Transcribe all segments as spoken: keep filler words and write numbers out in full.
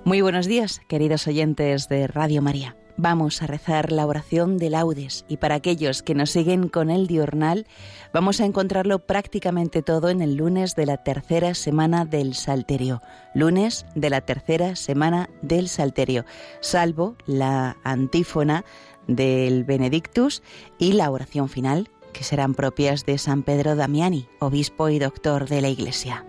Muy buenos días, queridos oyentes de Radio María. Vamos a rezar la oración de laudes y para aquellos que nos siguen con el diurnal, vamos a encontrarlo prácticamente todo en el lunes de la tercera semana del Salterio. Lunes de la tercera semana del Salterio, salvo la antífona del Benedictus y la oración final, que serán propias de San Pedro Damiani, obispo y doctor de la Iglesia.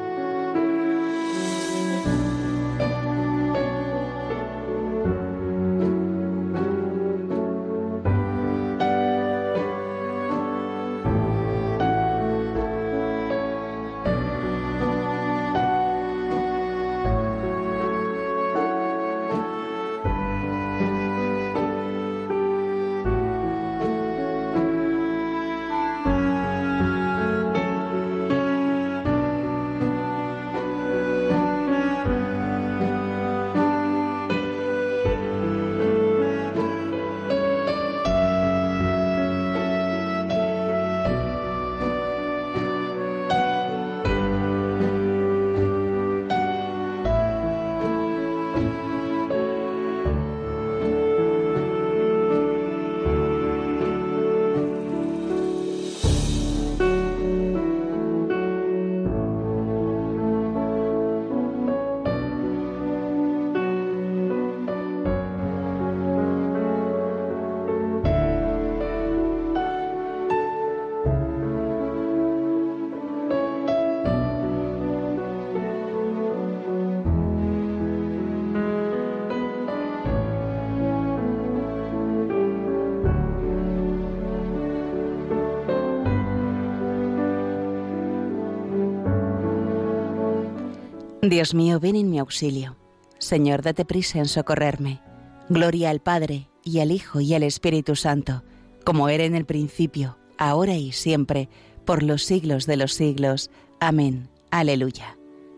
Dios mío, ven en mi auxilio. Señor, date prisa en socorrerme. Gloria al Padre, y al Hijo, y al Espíritu Santo, como era en el principio, ahora y siempre, por los siglos de los siglos. Amén. Aleluya.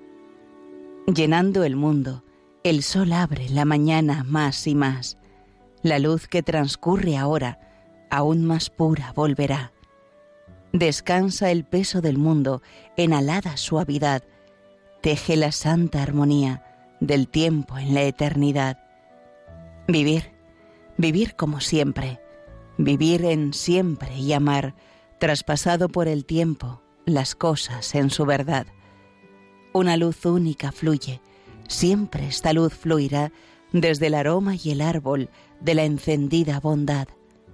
Llenando el mundo, el sol abre la mañana más y más. La luz que transcurre ahora, aún más pura volverá. Descansa el peso del mundo en alada suavidad. Teje la santa armonía del tiempo en la eternidad. Vivir, vivir como siempre, vivir en siempre y amar, traspasado por el tiempo, las cosas en su verdad. Una luz única fluye, siempre esta luz fluirá desde el aroma y el árbol de la encendida bondad.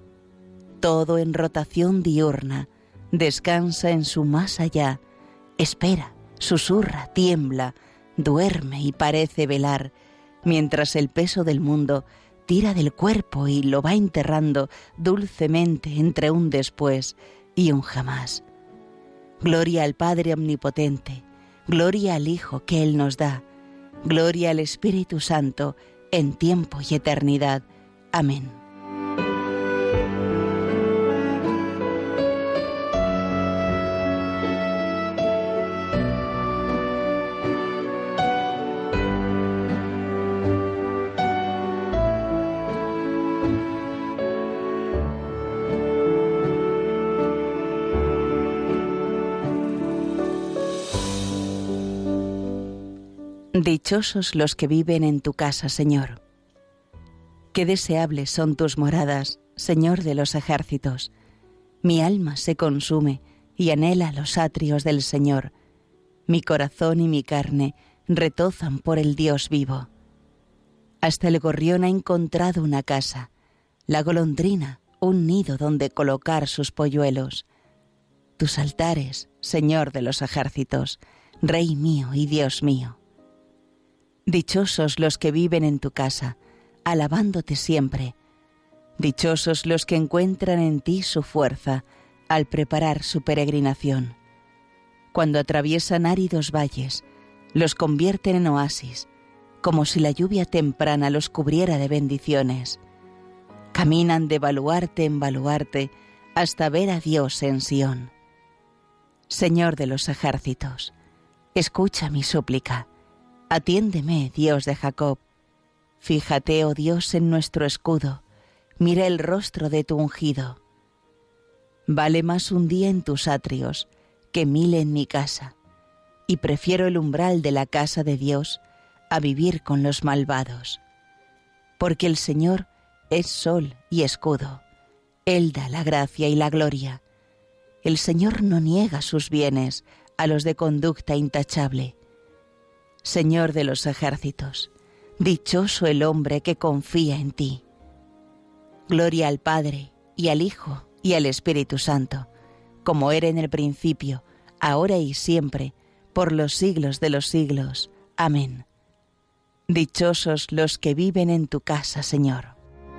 Todo en rotación diurna, descansa en su más allá, espera, susurra, tiembla, duerme y parece velar, mientras el peso del mundo tira del cuerpo y lo va enterrando dulcemente entre un después y un jamás. Gloria al Padre Omnipotente, gloria al Hijo que Él nos da, gloria al Espíritu Santo en tiempo y eternidad. Amén. Dichosos los que viven en tu casa, Señor. Qué deseables son tus moradas, Señor de los ejércitos. Mi alma se consume y anhela los atrios del Señor. Mi corazón y mi carne retozan por el Dios vivo. Hasta el gorrión ha encontrado una casa, la golondrina un nido donde colocar sus polluelos. Tus altares, Señor de los ejércitos, Rey mío y Dios mío. Dichosos los que viven en tu casa, alabándote siempre. Dichosos los que encuentran en ti su fuerza al preparar su peregrinación. Cuando atraviesan áridos valles, los convierten en oasis, como si la lluvia temprana los cubriera de bendiciones. Caminan de baluarte en baluarte hasta ver a Dios en Sión. Señor de los ejércitos, escucha mi súplica. Atiéndeme, Dios de Jacob. Fíjate, oh Dios, en nuestro escudo. Mira el rostro de tu ungido. Vale más un día en tus atrios que mil en mi casa, y prefiero el umbral de la casa de Dios a vivir con los malvados. Porque el Señor es sol y escudo. Él da la gracia y la gloria. El Señor no niega sus bienes a los de conducta intachable. Señor de los ejércitos, dichoso el hombre que confía en ti. Gloria al Padre, y al Hijo, y al Espíritu Santo, como era en el principio, ahora y siempre, por los siglos de los siglos. Amén. Dichosos los que viven en tu casa, Señor.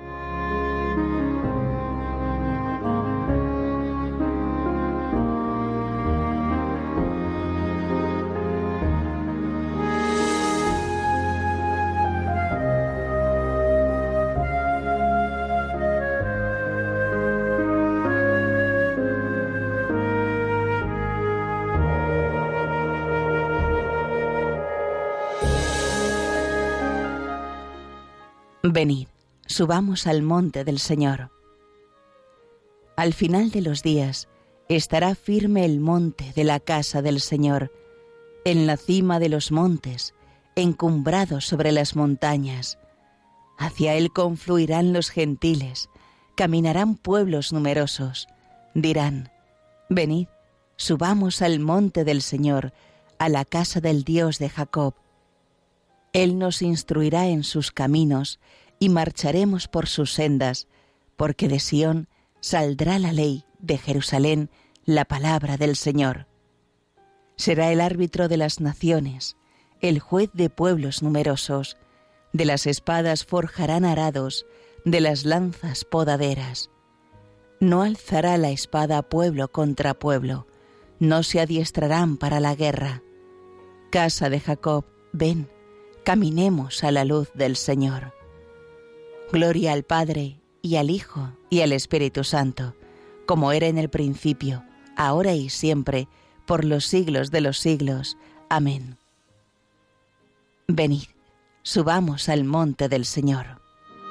Venid, subamos al monte del Señor. Al final de los días estará firme el monte de la casa del Señor, en la cima de los montes, encumbrado sobre las montañas. Hacia él confluirán los gentiles, caminarán pueblos numerosos. Dirán: venid, subamos al monte del Señor, a la casa del Dios de Jacob. Él nos instruirá en sus caminos y marcharemos por sus sendas, porque de Sión saldrá la ley, de Jerusalén la palabra del Señor. Será el árbitro de las naciones, el juez de pueblos numerosos. De las espadas forjarán arados, de las lanzas podaderas. No alzará la espada pueblo contra pueblo, no se adiestrarán para la guerra. Casa de Jacob, ven, caminemos a la luz del Señor. Gloria al Padre, y al Hijo, y al Espíritu Santo, como era en el principio, ahora y siempre, por los siglos de los siglos. Amén. Venid, subamos al monte del Señor.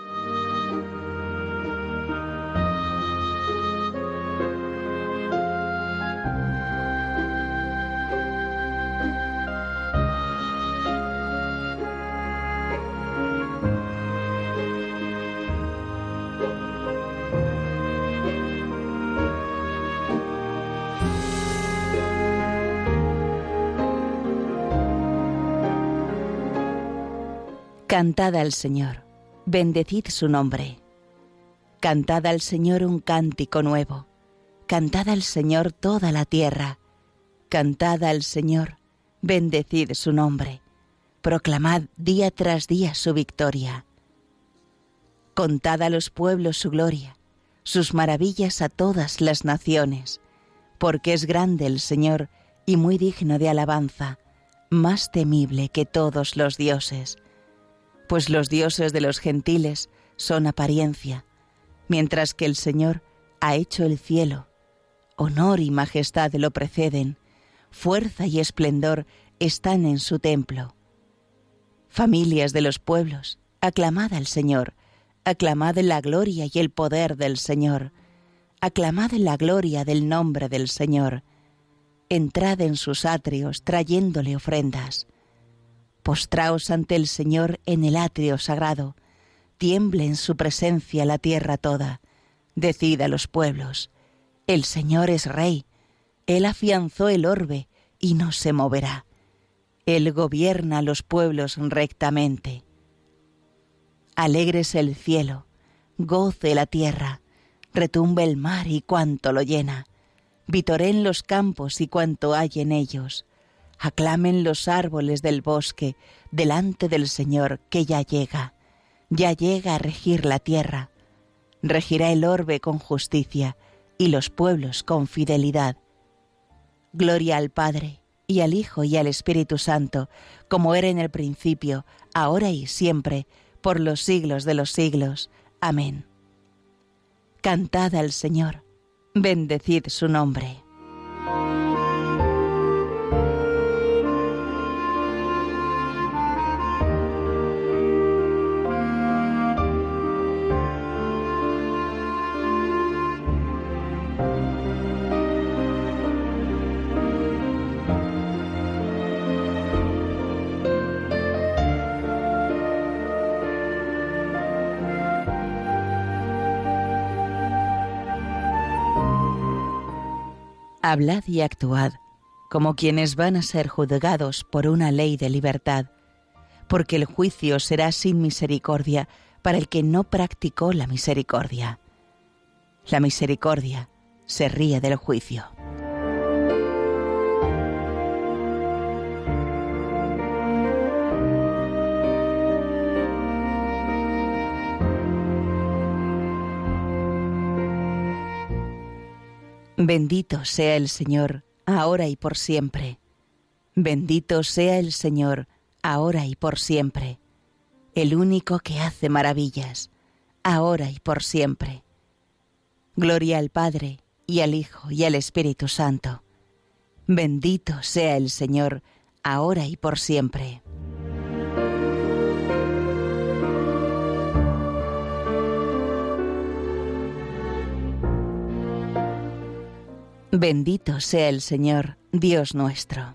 Cantad al Señor, bendecid su nombre. Cantad al Señor un cántico nuevo. Cantad al Señor toda la tierra. Cantad al Señor, bendecid su nombre. Proclamad día tras día su victoria. Contad a los pueblos su gloria, sus maravillas a todas las naciones, porque es grande el Señor y muy digno de alabanza, más temible que todos los dioses. Pues los dioses de los gentiles son apariencia, mientras que el Señor ha hecho el cielo. Honor y majestad lo preceden, fuerza y esplendor están en su templo. Familias de los pueblos, aclamad al Señor, aclamad la gloria y el poder del Señor, aclamad la gloria del nombre del Señor. Entrad en sus atrios trayéndole ofrendas. Postraos ante el Señor en el atrio sagrado, tiemble en su presencia la tierra toda. Decid a los pueblos: el Señor es Rey, Él afianzó el orbe y no se moverá. Él gobierna a los pueblos rectamente. Alégrese el cielo, goce la tierra, retumbe el mar y cuanto lo llena, vitoreen los campos y cuanto hay en ellos. Aclamen los árboles del bosque delante del Señor que ya llega, ya llega a regir la tierra. Regirá el orbe con justicia y los pueblos con fidelidad. Gloria al Padre, y al Hijo, y al Espíritu Santo, como era en el principio, ahora y siempre, por los siglos de los siglos. Amén. Cantad al Señor, bendecid su nombre. Hablad y actuad como quienes van a ser juzgados por una ley de libertad, porque el juicio será sin misericordia para el que no practicó la misericordia. La misericordia se ríe del juicio. Bendito sea el Señor, ahora y por siempre. Bendito sea el Señor, ahora y por siempre. El único que hace maravillas, ahora y por siempre. Gloria al Padre, y al Hijo, y al Espíritu Santo. Bendito sea el Señor, ahora y por siempre. Bendito sea el Señor, Dios nuestro.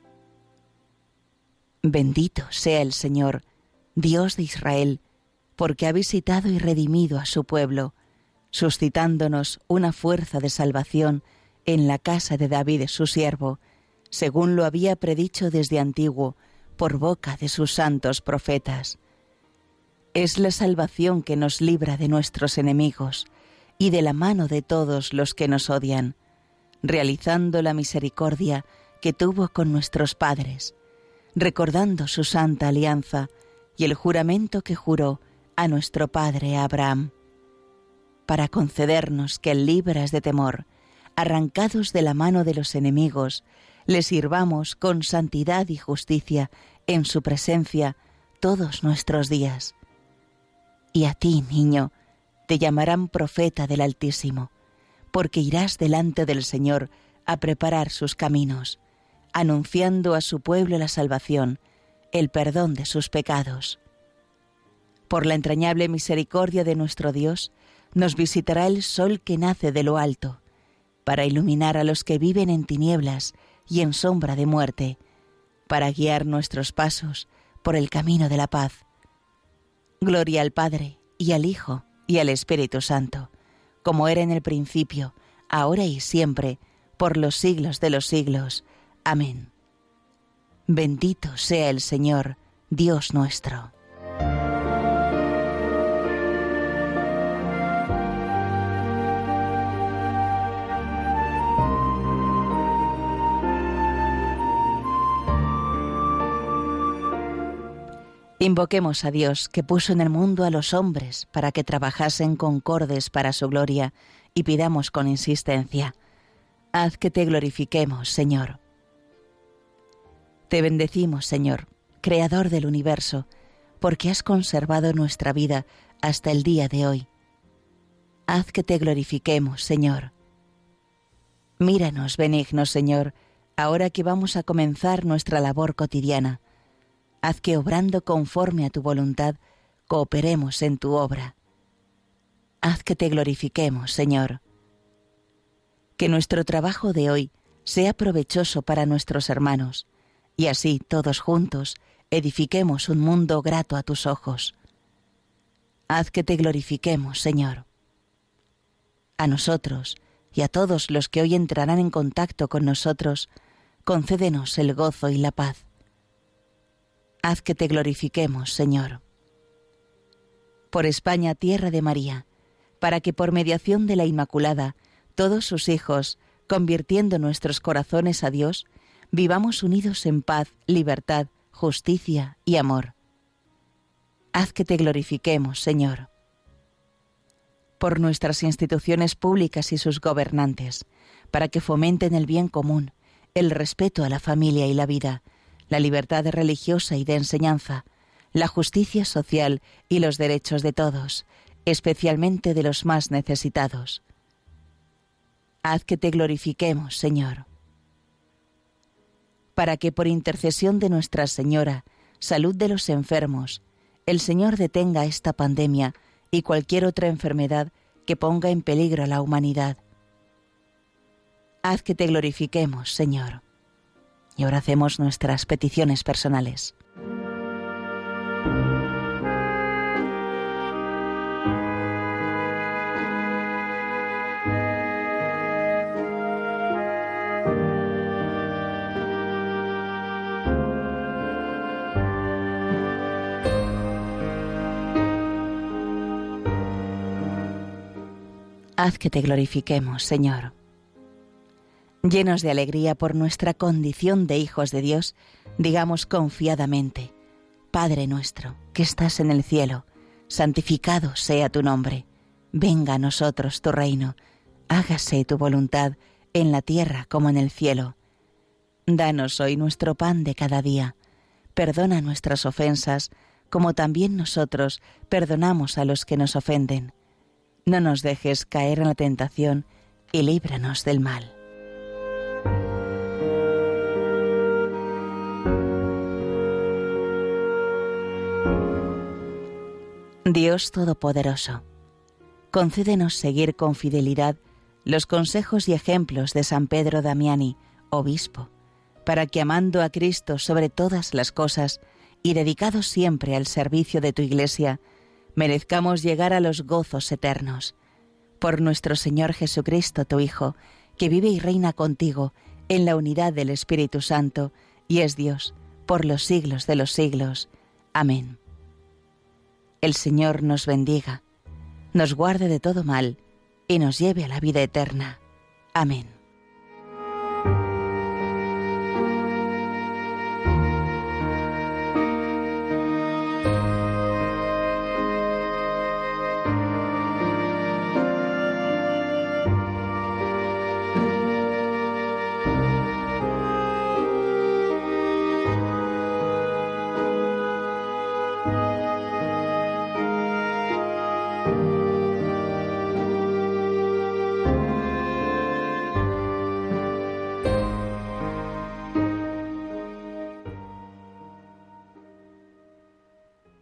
Bendito sea el Señor, Dios de Israel, porque ha visitado y redimido a su pueblo, suscitándonos una fuerza de salvación en la casa de David su siervo, según lo había predicho desde antiguo, por boca de sus santos profetas. Es la salvación que nos libra de nuestros enemigos y de la mano de todos los que nos odian, realizando la misericordia que tuvo con nuestros padres, recordando su santa alianza y el juramento que juró a nuestro padre Abraham, para concedernos que, libres de temor, arrancados de la mano de los enemigos, le sirvamos con santidad y justicia en su presencia todos nuestros días. Y a ti, niño, te llamarán profeta del Altísimo, porque irás delante del Señor a preparar sus caminos, anunciando a su pueblo la salvación, el perdón de sus pecados. Por la entrañable misericordia de nuestro Dios, nos visitará el sol que nace de lo alto, para iluminar a los que viven en tinieblas y en sombra de muerte, para guiar nuestros pasos por el camino de la paz. Gloria al Padre, y al Hijo, y al Espíritu Santo, como era en el principio, ahora y siempre, por los siglos de los siglos. Amén. Bendito sea el Señor, Dios nuestro. Invoquemos a Dios, que puso en el mundo a los hombres para que trabajasen concordes para su gloria, y pidamos con insistencia: haz que te glorifiquemos, Señor. Te bendecimos, Señor, Creador del universo, porque has conservado nuestra vida hasta el día de hoy. Haz que te glorifiquemos, Señor. Míranos, benigno Señor, ahora que vamos a comenzar nuestra labor cotidiana. Haz que, obrando conforme a tu voluntad, cooperemos en tu obra. Haz que te glorifiquemos, Señor. Que nuestro trabajo de hoy sea provechoso para nuestros hermanos, y así, todos juntos, edifiquemos un mundo grato a tus ojos. Haz que te glorifiquemos, Señor. A nosotros y a todos los que hoy entrarán en contacto con nosotros, concédenos el gozo y la paz. Haz que te glorifiquemos, Señor. Por España, tierra de María, para que por mediación de la Inmaculada, todos sus hijos, convirtiendo nuestros corazones a Dios, vivamos unidos en paz, libertad, justicia y amor. Haz que te glorifiquemos, Señor. Por nuestras instituciones públicas y sus gobernantes, para que fomenten el bien común, el respeto a la familia y la vida, la libertad religiosa y de enseñanza, la justicia social y los derechos de todos, especialmente de los más necesitados. Haz que te glorifiquemos, Señor. Para que por intercesión de Nuestra Señora, salud de los enfermos, el Señor detenga esta pandemia y cualquier otra enfermedad que ponga en peligro a la humanidad. Haz que te glorifiquemos, Señor. Y ahora hacemos nuestras peticiones personales. Haz que te glorifiquemos, Señor. Llenos de alegría por nuestra condición de hijos de Dios, digamos confiadamente: Padre nuestro, que estás en el cielo, santificado sea tu nombre. Venga a nosotros tu reino. Hágase tu voluntad en la tierra como en el cielo. Danos hoy nuestro pan de cada día. Perdona nuestras ofensas, como también nosotros perdonamos a los que nos ofenden. No nos dejes caer en la tentación y líbranos del mal. Dios Todopoderoso, concédenos seguir con fidelidad los consejos y ejemplos de San Pedro Damiani, obispo, para que, amando a Cristo sobre todas las cosas y dedicados siempre al servicio de tu Iglesia, merezcamos llegar a los gozos eternos. Por nuestro Señor Jesucristo, tu Hijo, que vive y reina contigo en la unidad del Espíritu Santo, y es Dios por los siglos de los siglos. Amén. El Señor nos bendiga, nos guarde de todo mal y nos lleve a la vida eterna. Amén.